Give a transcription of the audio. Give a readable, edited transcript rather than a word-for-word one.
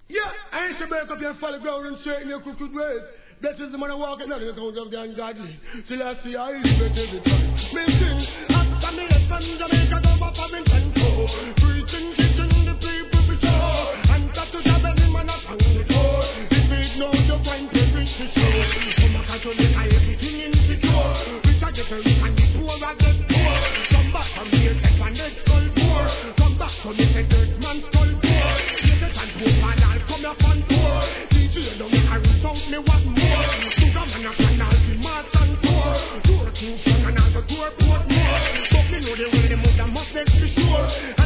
Yeah, I ain't to break up your folly ground and straighten your crooked ways. Blessings the man who walk in the account of the ungodly. Till I see I live it every time. Me sing, after me left from Jamaica, go back from Infantro. Preaching, teaching the people we show. And that to the belly man a tongue the door. If it know the point to reach the show. Come back to make everything insecure. Rich I get rich and the poor I get poor. Come back from here, take one next skull poor. Come back from me, take dirt man skull poor. Take it and poor man, I'll come up on tour. DJ don't make a result, me what more. Sugar man a plan, I'll be mad and poor. Tour too strong and I'll go tour port more. But me know the way they move, that must make for sure.